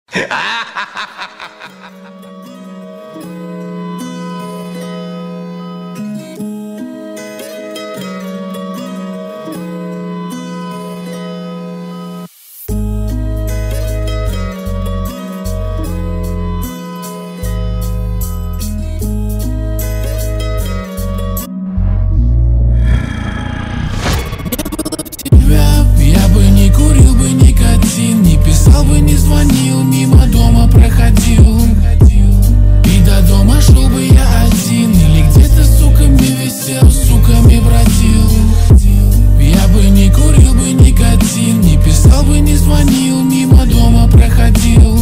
Я бы не курил бы никотин, не писал бы, не звонил, мимо дома проходил. И до дома шел бы я один, или где-то с суками висел, с суками бродил. Я бы не курил бы никотин, не писал бы, не звонил, мимо дома проходил.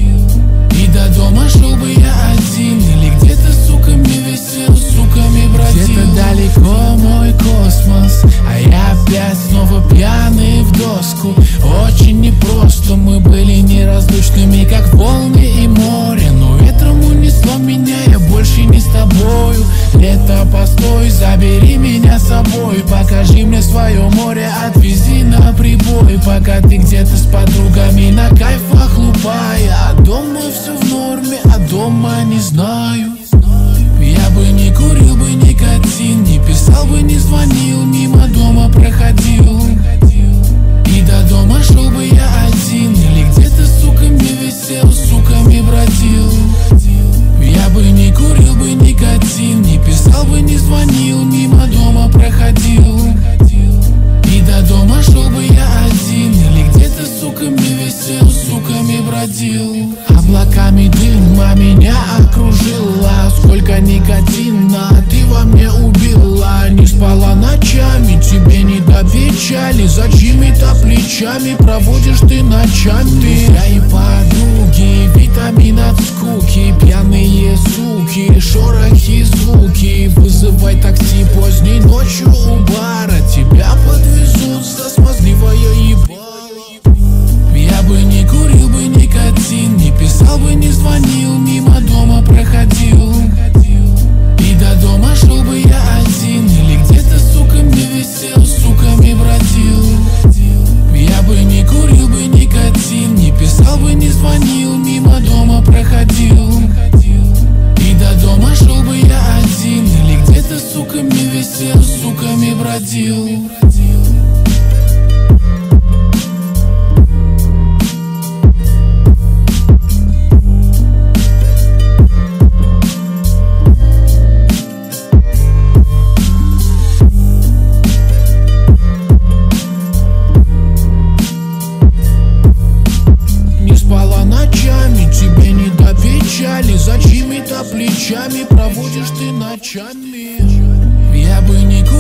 И до дома шел бы я один, или где-то с суками висел, с суками бродил. Где-то далеко мой космос, а я опять снова пьяный в доску. Очень непросто, мы были неразлучными, как волны и море. Но ветром унесло меня, я больше не с тобою. Лето, постой, забери меня с собой. Покажи мне свое море, отвези на прибой. Пока ты где-то с подругами на кайфах лупая. А дома все в норме, а дома не знаю. Я бы не курил бы никотин, не писал бы, не звонил, мимо дома проходил. И до дома шел бы я один, или где-то с суками висел, с суками бродил. Я бы не курил бы никотин, не писал бы, не звонил, мимо дома проходил. И до дома шел бы я один, или где-то с суками висел, с суками бродил. Облаками дыма меня окружила, сколько никотина ты во мне убила. Не спала ночами, тебе не до печали, за чьими-то плечами проводишь ты ночами. Твои подруги, витамин от скуки, пьяные суки, шорохи, звуки. Вызывай такси поздней ночью у бара, тебя подвезут за смазливое ебало. Я бы не курил бы никотин, не писал бы, не звонил, мимо дома проходил. И до дома шел бы я один, или где-то с суками висел, с суками бродил. Я бы не курил бы никотин, не писал бы, не звонил, мимо дома проходил. И до дома шел бы я один, или где-то с суками висел, с суками бродил. Тебе не до печали, за чьими-то плечами проводишь ты ночами. Я бы не